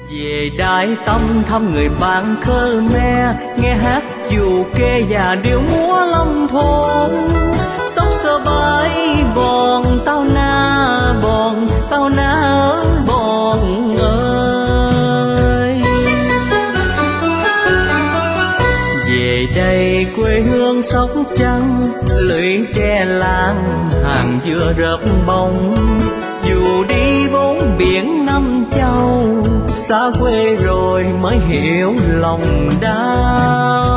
Về Đại Tâm thăm người bạn Khmer, nghe hát dù kê và điệu múa lâm thôn. Sóc sơ bãi bòn tao na ở bòn ơi. Về đây quê hương Sóc Trăng, lưỡi tre lan hàng dừa rợp bông. Dù đi bốn biển năm châu, xa quê rồi mới hiểu lòng đau.